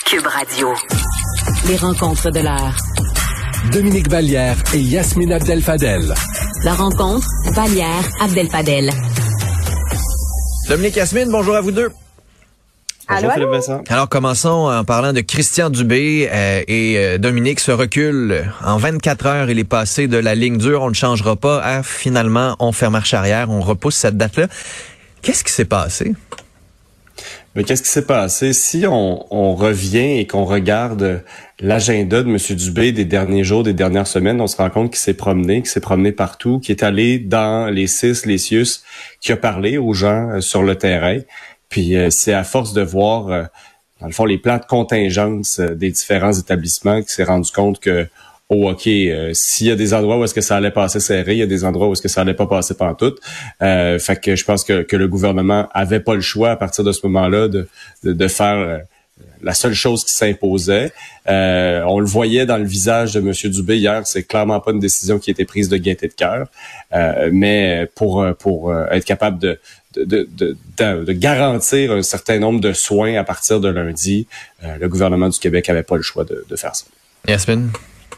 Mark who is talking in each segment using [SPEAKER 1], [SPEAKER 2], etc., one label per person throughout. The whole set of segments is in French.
[SPEAKER 1] Cube Radio.
[SPEAKER 2] Les rencontres de l'heure.
[SPEAKER 3] Dominique Vallière et Yasmine Abdel-Fadel.
[SPEAKER 2] La rencontre, Vallière-Abdel-Fadel.
[SPEAKER 4] Dominique, Yasmine, bonjour à vous deux.
[SPEAKER 5] Bonjour Philippe Vincent.
[SPEAKER 4] Alors, commençons en parlant de Christian Dubé Dominique se recule. En 24 heures, il est passé de la ligne dure, on ne changera pas, à finalement, on fait marche arrière, on repousse cette date-là. Qu'est-ce qui s'est passé?
[SPEAKER 5] Mais qu'est-ce qui s'est passé? Si on revient et qu'on regarde l'agenda de M. Dubé des derniers jours, des dernières semaines, on se rend compte qu'il s'est promené partout, qu'il est allé dans les CIS, les CIUS, qu'il a parlé aux gens sur le terrain. Puis c'est à force de voir, dans le fond, les plans de contingence des différents établissements qu'il s'est rendu compte que, s'il y a des endroits où est-ce que ça allait passer serré, il y a des endroits où est-ce que ça allait pas passer pantoute. Fait que je pense que le gouvernement avait pas le choix à partir de ce moment-là de faire la seule chose qui s'imposait. On le voyait dans le visage de M. Dubé hier, c'est clairement pas une décision qui a été prise de gaieté de cœur, mais pour être capable de garantir un certain nombre de soins à partir de lundi, le gouvernement du Québec avait pas le choix de faire ça.
[SPEAKER 4] Yasmine?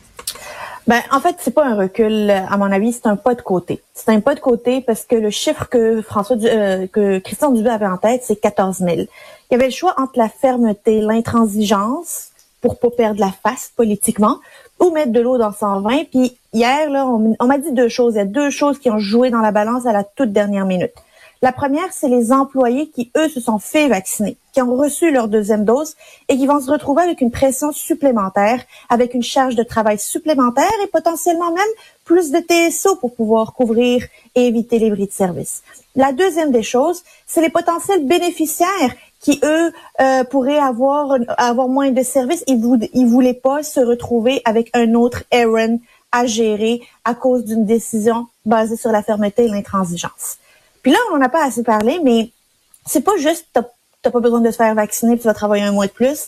[SPEAKER 6] En fait, c'est pas un recul, à mon avis, c'est un pas de côté. C'est un pas de côté parce que le chiffre que que Christian Dubé avait en tête, c'est 14 000. Il y avait le choix entre la fermeté, l'intransigeance, pour pas perdre la face politiquement, ou mettre de l'eau dans son vin. Puis hier, là, on m'a dit deux choses. Il y a deux choses qui ont joué dans la balance à la toute dernière minute. La première, c'est les employés qui, eux, se sont fait vacciner, qui ont reçu leur deuxième dose et qui vont se retrouver avec une pression supplémentaire, avec une charge de travail supplémentaire et potentiellement même plus de TSO pour pouvoir couvrir et éviter les bris de service. La deuxième des choses, c'est les potentiels bénéficiaires qui, eux, pourraient avoir moins de services. Ils voulaient pas se retrouver avec un autre errand à gérer à cause d'une décision basée sur la fermeté et l'intransigeance. Puis là, on n'en a pas assez parlé, mais c'est pas juste t'as pas besoin de se faire vacciner puis tu vas travailler un mois de plus.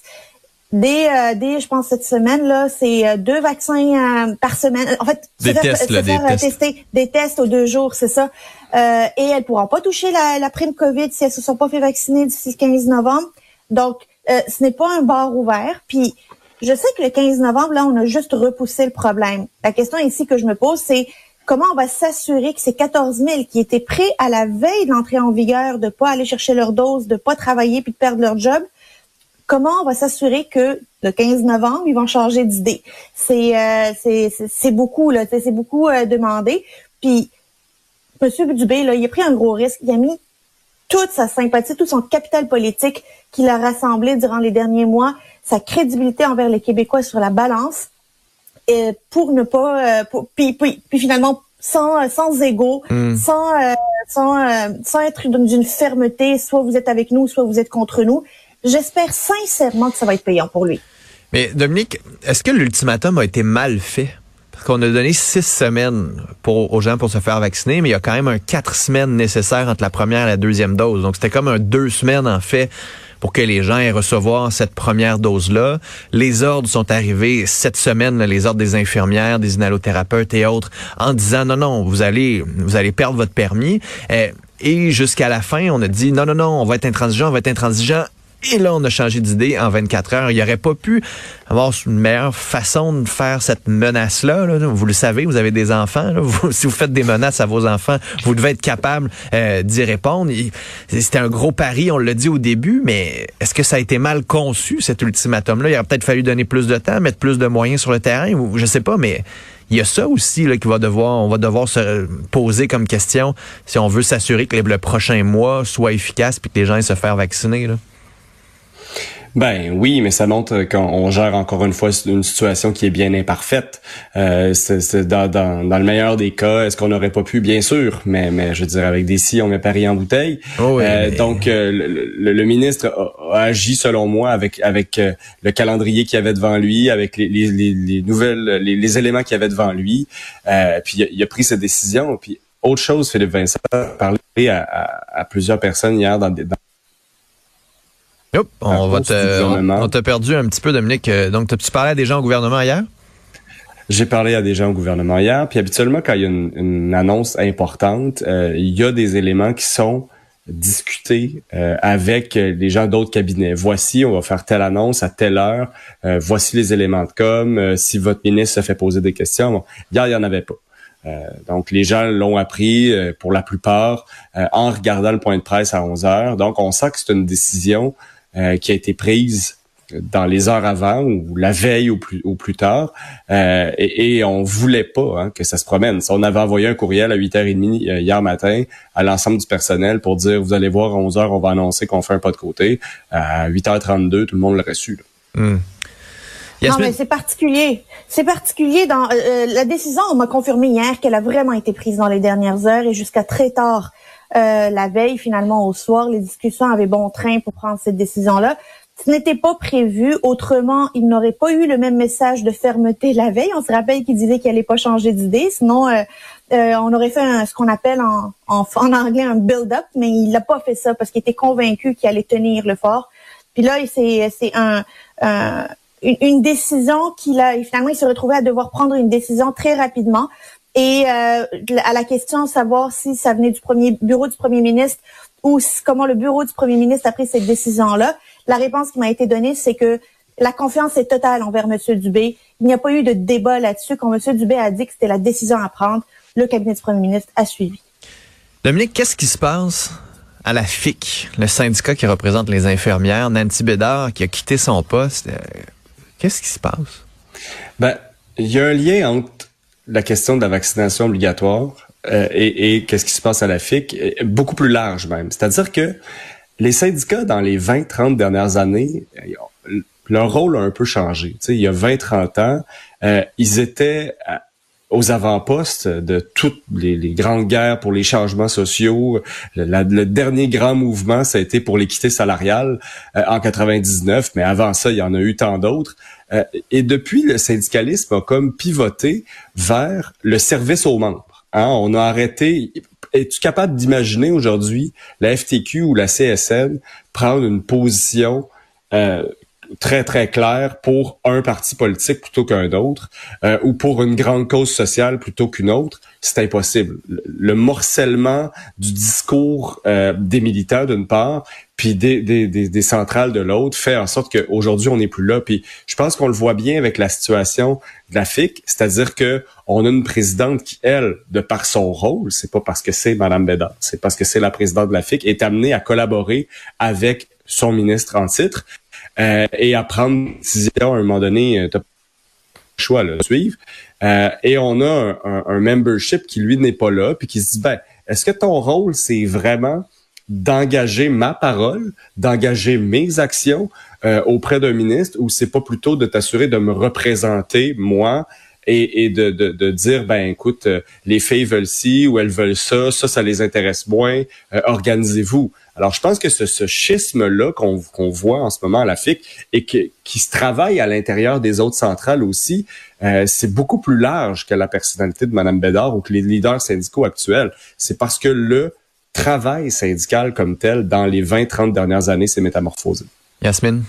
[SPEAKER 6] Je pense cette semaine là, c'est 2 vaccins par semaine. En fait, tester des tests aux 2 jours, c'est ça. Et elles pourront pas toucher la prime COVID si elles se sont pas fait vacciner d'ici le 15 novembre. Donc, ce n'est pas un bar ouvert. Puis, je sais que le 15 novembre là, on a juste repoussé le problème. La question ici que je me pose, c'est comment on va s'assurer que ces 14 000 qui étaient prêts à la veille de l'entrée en vigueur de pas aller chercher leur dose, de pas travailler puis de perdre leur job, comment on va s'assurer que le 15 novembre, ils vont changer d'idée? C'est beaucoup, là, c'est beaucoup demandé. Puis, M. Dubé, là, il a pris un gros risque. Il a mis toute sa sympathie, tout son capital politique qu'il a rassemblé durant les derniers mois, sa crédibilité envers les Québécois sur la balance. Pour ne pas puis finalement sans égo, sans être d'une fermeté, soit vous êtes avec nous, soit vous êtes contre nous. J'espère sincèrement que ça va être payant pour lui.
[SPEAKER 4] Mais Dominique, est-ce que l'ultimatum a été mal fait? Parce qu'on a donné 6 semaines aux gens pour se faire vacciner, mais il y a quand même 4 semaines nécessaires entre la première et la deuxième dose. Donc c'était comme 2 semaines en fait pour que les gens aient recevoir cette première dose-là. Les ordres sont arrivés cette semaine, là, les ordres des infirmières, des inhalothérapeutes et autres, en disant non, vous allez perdre votre permis. Et jusqu'à la fin, on a dit non, on va être intransigeant. Et là, on a changé d'idée en 24 heures. Il n'y aurait pas pu avoir une meilleure façon de faire cette menace-là. Là. Vous le savez, vous avez des enfants. Là. Si vous faites des menaces à vos enfants, vous devez être capable d'y répondre. C'était un gros pari, on l'a dit au début, mais est-ce que ça a été mal conçu, cet ultimatum-là? Il aurait peut-être fallu donner plus de temps, mettre plus de moyens sur le terrain, ou je sais pas, mais il y a ça aussi là, on va devoir se poser comme question si on veut s'assurer que le prochain mois soit efficace puis que les gens aient se faire vacciner, là.
[SPEAKER 5] Ben oui, mais ça montre qu'on gère encore une fois une situation qui est bien imparfaite. C'est dans le meilleur des cas, est-ce qu'on n'aurait pas pu? Bien sûr, mais je veux dire, avec des si, on met Paris en bouteille. Oh oui, donc, le ministre a agi, selon moi, avec le calendrier qu'il y avait devant lui, avec les nouvelles, les éléments qu'il y avait devant lui. Puis il a pris cette décision. Puis autre chose, Philippe Vincent a parlé à plusieurs personnes hier dans
[SPEAKER 4] on t'a perdu un petit peu, Dominique. Donc, tu parlais à des gens au gouvernement hier?
[SPEAKER 5] J'ai parlé à des gens au gouvernement hier. Puis habituellement, quand il y a une annonce importante, il y a des éléments qui sont discuter avec les gens d'autres cabinets. Voici, on va faire telle annonce à telle heure. Voici les éléments de com. Si votre ministre se fait poser des questions, bon, hier, il n'y en avait pas. Donc, les gens l'ont appris pour la plupart en regardant le point de presse à 11 heures. Donc, on sent que c'est une décision qui a été prise dans les heures avant ou la veille au plus tard. Et on voulait pas que ça se promène. On avait envoyé un courriel à 8h30 hier matin à l'ensemble du personnel pour dire, vous allez voir, à 11h, on va annoncer qu'on fait un pas de côté. À 8h32, tout le monde l'a reçu.
[SPEAKER 6] Non, mais c'est particulier. C'est particulier dans la décision. On m'a confirmé hier qu'elle a vraiment été prise dans les dernières heures et jusqu'à très tard la veille, finalement au soir, les discussions avaient bon train pour prendre cette décision-là. Ce n'était pas prévu. Autrement, il n'aurait pas eu le même message de fermeté la veille. On se rappelle qu'il disait qu'il allait pas changer d'idée. Sinon, on aurait fait ce qu'on appelle en anglais un build-up, mais il n'a pas fait ça parce qu'il était convaincu qu'il allait tenir le fort. Puis là, c'est une décision finalement, il se retrouvait à devoir prendre une décision très rapidement. Et à la question de savoir si ça venait du bureau du premier ministre ou comment le bureau du premier ministre a pris cette décision-là, la réponse qui m'a été donnée, c'est que la confiance est totale envers M. Dubé. Il n'y a pas eu de débat là-dessus. Quand M. Dubé a dit que c'était la décision à prendre, le cabinet du premier ministre a suivi.
[SPEAKER 4] Dominique, qu'est-ce qui se passe à la FIC, le syndicat qui représente les infirmières? Nancy Bédard qui a quitté son poste. Qu'est-ce qui se passe?
[SPEAKER 5] Il y a un lien entre la question de la vaccination obligatoire et qu'est-ce qui se passe à la FIC, beaucoup plus large même. C'est-à-dire que les syndicats, dans les 20-30 dernières années, leur rôle a un peu changé. Tu sais, il y a 20-30 ans, ils étaient aux avant-postes de toutes les grandes guerres pour les changements sociaux. Le dernier grand mouvement, ça a été pour l'équité salariale en 99, mais avant ça, il y en a eu tant d'autres. Et depuis, le syndicalisme a comme pivoté vers le service aux membres. On a arrêté. Es-tu capable d'imaginer aujourd'hui la FTQ ou la CSN prendre une position très, très claire pour un parti politique plutôt qu'un autre ou pour une grande cause sociale plutôt qu'une autre? C'est impossible. Le morcellement du discours des militants d'une part, puis des centrales de l'autre, fait en sorte qu'aujourd'hui, on n'est plus là. Puis je pense qu'on le voit bien avec la situation de la FIC, c'est-à-dire que on a une présidente qui, elle, de par son rôle, c'est pas parce que c'est Mme Bédard, c'est parce que c'est la présidente de la FIC, est amenée à collaborer avec son ministre en titre et à prendre une décision à un moment donné, t'as pas le choix de suivre. Et on a un membership qui, lui, n'est pas là, puis qui se dit, est-ce que ton rôle, c'est vraiment d'engager ma parole, d'engager mes actions auprès d'un ministre, ou c'est pas plutôt de t'assurer de me représenter, moi, et de dire, écoute, les filles veulent ci ou elles veulent ça les intéresse moins, organisez-vous. Alors, je pense que ce schisme-là qu'on voit en ce moment à la FIC et qui se travaille à l'intérieur des autres centrales aussi, c'est beaucoup plus large que la personnalité de Mme Bédard ou que les leaders syndicaux actuels. C'est parce que le travail syndical comme tel, dans les 20-30 dernières années, s'est métamorphosé.
[SPEAKER 4] Yasmine?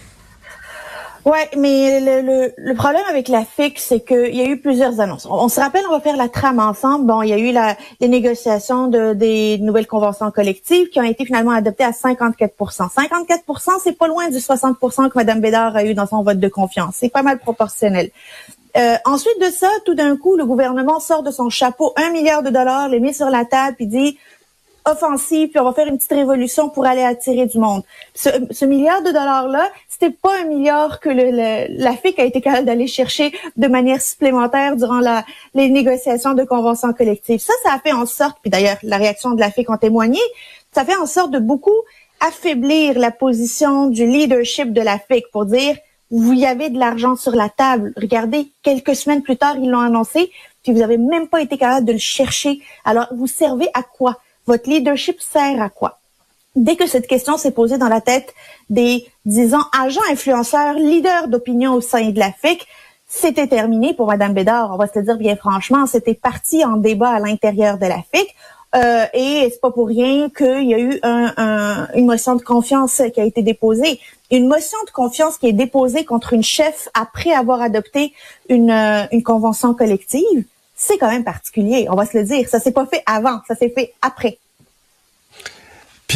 [SPEAKER 6] Ouais, mais le problème avec la FIC, c'est qu'il y a eu plusieurs annonces. On se rappelle, on va faire la trame ensemble. Bon, il y a eu les négociations des nouvelles conventions collectives qui ont été finalement adoptées à 54%. 54%, c'est pas loin du 60% que Mme Bédard a eu dans son vote de confiance. C'est pas mal proportionnel. Ensuite de ça, tout d'un coup, le gouvernement sort de son chapeau $1 milliard, les met sur la table puis dit offensive, puis on va faire une petite révolution pour aller attirer du monde. Ce $1 milliard là, c'était pas $1 milliard que la FIC a été capable d'aller chercher de manière supplémentaire durant les négociations de conventions collectives. Ça a fait en sorte, puis d'ailleurs la réaction de la FIC en témoignait, ça fait en sorte de beaucoup affaiblir la position du leadership de la FIC pour dire vous y avez de l'argent sur la table. Regardez, quelques semaines plus tard, ils l'ont annoncé, puis vous avez même pas été capable de le chercher. Alors, vous servez à quoi? Votre leadership sert à quoi? Dès que cette question s'est posée dans la tête des, disons, agents, influenceurs, leaders d'opinion au sein de la FIC, c'était terminé pour Mme Bédard. On va se le dire bien franchement, c'était parti en débat à l'intérieur de la FIC. Et c'est pas pour rien qu'il y a eu une motion de confiance qui a été déposée. Une motion de confiance qui est déposée contre une chef après avoir adopté une convention collective. C'est quand même particulier, on va se le dire. Ça s'est pas fait avant, ça s'est fait après.
[SPEAKER 5] Puis,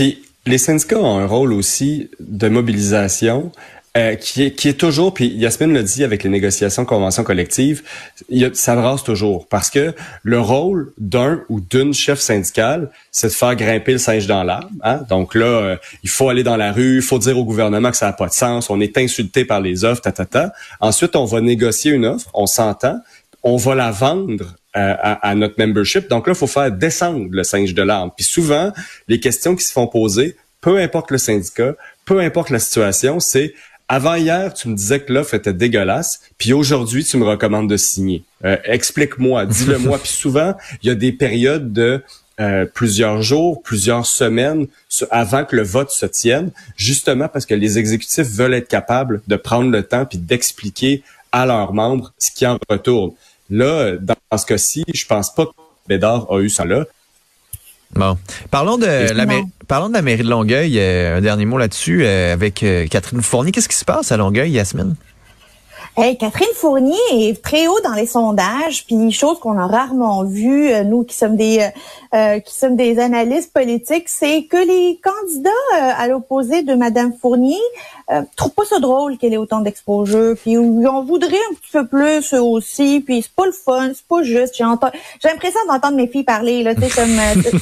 [SPEAKER 5] les syndicats ont un rôle aussi de mobilisation qui est toujours, puis Yasmine l'a dit avec les négociations conventions collectives, ça brasse toujours. Parce que le rôle d'un ou d'une chef syndicale, c'est de faire grimper le singe dans l'arbre. Hein? Donc là, il faut aller dans la rue, il faut dire au gouvernement que ça n'a pas de sens, on est insulté par les offres, Ensuite, on va négocier une offre, on s'entend, on va la vendre à notre membership. Donc là, il faut faire descendre le singe de l'arbre. Puis souvent, les questions qui se font poser, peu importe le syndicat, peu importe la situation, c'est avant hier, tu me disais que l'offre était dégueulasse, puis aujourd'hui, tu me recommandes de signer. Explique-moi, dis-le-moi. Puis souvent, il y a des périodes de plusieurs jours, plusieurs semaines avant que le vote se tienne, justement parce que les exécutifs veulent être capables de prendre le temps puis d'expliquer à leurs membres ce qui en retourne. Là, dans ce cas-ci, je pense pas que Bédard a eu ça là.
[SPEAKER 4] Bon. Parlons de la mairie de Longueuil. Un dernier mot là-dessus avec Catherine Fournier. Qu'est-ce qui se passe à Longueuil, Yasmine?
[SPEAKER 6] Hey, Catherine Fournier est très haut dans les sondages, puis chose qu'on a rarement vue, nous qui sommes des analystes politiques, c'est que les candidats à l'opposé de Madame Fournier trouvent pas ça drôle qu'elle ait autant d'exposure, puis on voudrait un petit peu plus aussi, puis c'est pas le fun, c'est pas juste. J'ai l'impression d'entendre mes filles parler là, tu sais comme.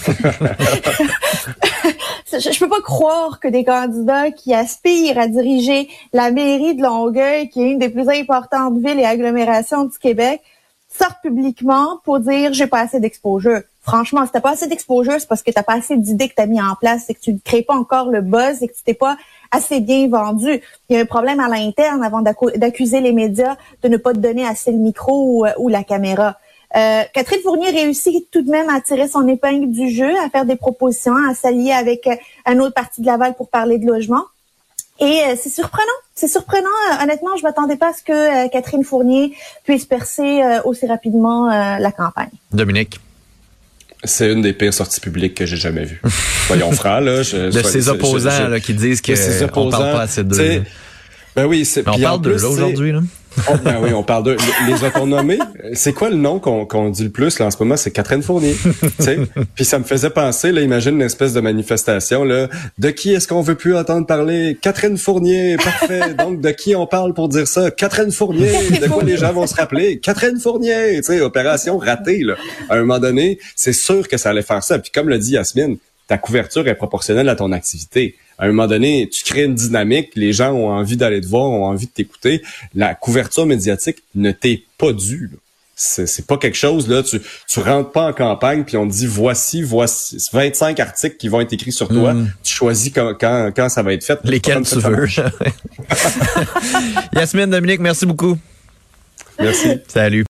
[SPEAKER 6] Je peux pas croire que des candidats qui aspirent à diriger la mairie de Longueuil, qui est une des plus importantes villes et agglomérations du Québec, sortent publiquement pour dire j'ai pas assez d'exposure. Franchement, si t'as pas assez d'exposure, c'est parce que t'as pas assez d'idées que t'as mis en place, c'est que tu ne crées pas encore le buzz, c'est que tu t'es pas assez bien vendu. Il y a un problème à l'interne avant d'accuser les médias de ne pas te donner assez le micro ou la caméra. Catherine Fournier réussit tout de même à tirer son épingle du jeu, à faire des propositions, à s'allier avec un autre parti de Laval pour parler de logement. Et c'est surprenant. C'est surprenant. Honnêtement, je m'attendais pas à ce que Catherine Fournier puisse percer aussi rapidement la campagne.
[SPEAKER 4] Dominique.
[SPEAKER 5] C'est une des pires sorties publiques que j'ai jamais vues. Soyons francs, là.
[SPEAKER 4] De ses opposants là, qui disent qu'on parle pas assez d'eux.
[SPEAKER 5] Ben oui,
[SPEAKER 4] on parle d'eux là aujourd'hui, là.
[SPEAKER 5] Ben oui, on parle de les a-t-on nommés? C'est quoi le nom qu'on dit le plus là en ce moment? C'est Catherine Fournier. Puis ça me faisait penser, là, imagine une espèce de manifestation là. De qui est-ce qu'on veut plus entendre parler? Catherine Fournier, parfait. Donc de qui on parle pour dire ça? Catherine Fournier. De quoi les gens vont se rappeler? Catherine Fournier. Tu sais, opération ratée là. À un moment donné, c'est sûr que ça allait faire ça. Puis comme le dit Yasmine, ta couverture est proportionnelle à ton activité. À un moment donné, tu crées une dynamique, les gens ont envie d'aller te voir, ont envie de t'écouter. La couverture médiatique ne t'est pas due. Là. C'est pas quelque chose, là, tu rentres pas en campagne puis on te dit voici 25 articles qui vont être écrits sur toi. Tu choisis quand ça va être fait.
[SPEAKER 4] Lesquels tu veux. Yasmine, Dominique, merci beaucoup.
[SPEAKER 5] Merci.
[SPEAKER 4] Salut.